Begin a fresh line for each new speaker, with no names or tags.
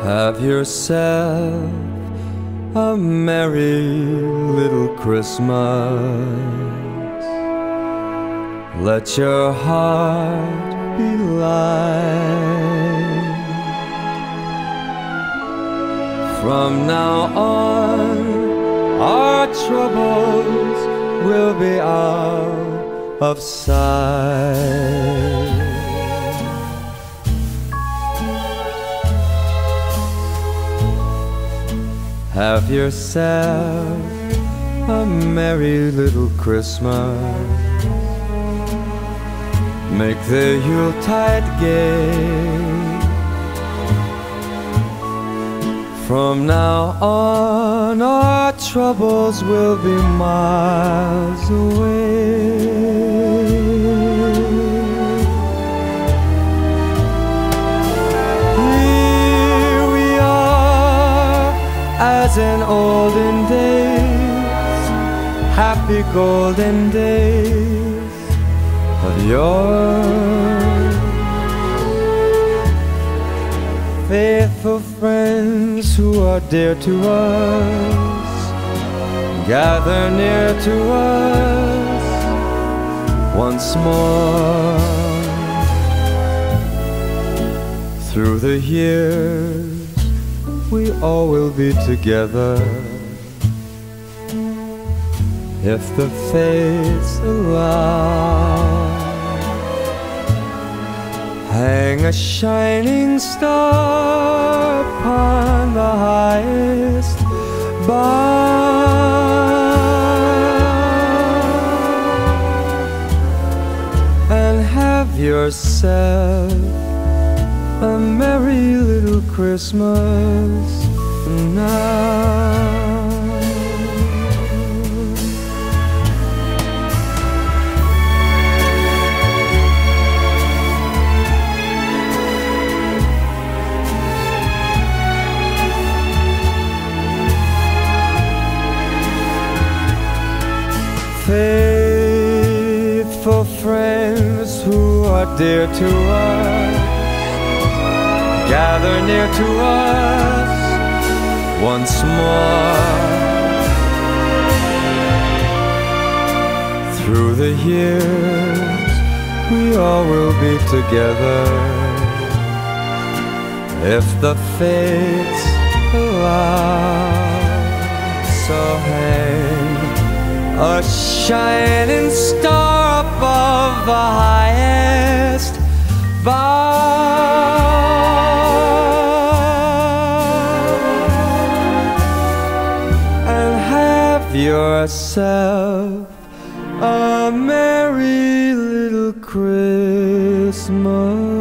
Have yourself a merry little Christmas. Let your heart be light. From now on, our troubles will be out of sight. Have yourself a merry little Christmas. Make the Yuletide gay. From now on, our troubles will be miles away. As in olden days, happy golden days of yore. Faithful friends who are dear to us, gather near to us once more. Through the years, we all will be together, if the fates allow. Hang a shining star upon the highest bough, and have yourself a merry little Christmas now. Faithful friends who are dear to us, gather near to us once more. Through the years, we all will be together, if the fates allow. So hang a shining star above the highest bough, and have yourself a merry little Christmas.